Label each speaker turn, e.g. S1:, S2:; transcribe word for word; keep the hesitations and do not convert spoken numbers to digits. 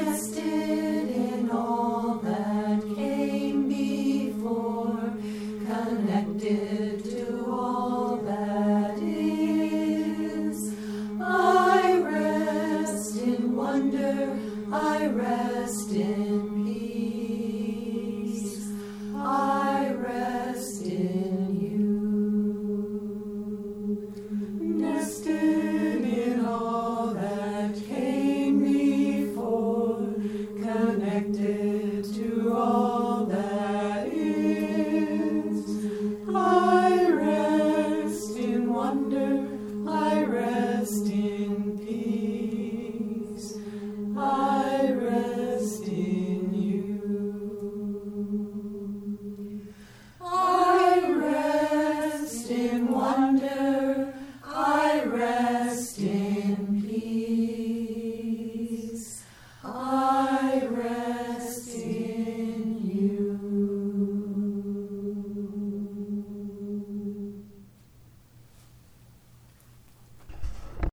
S1: nested in all that came before, connected to all that is. I rest in wonder, I rest in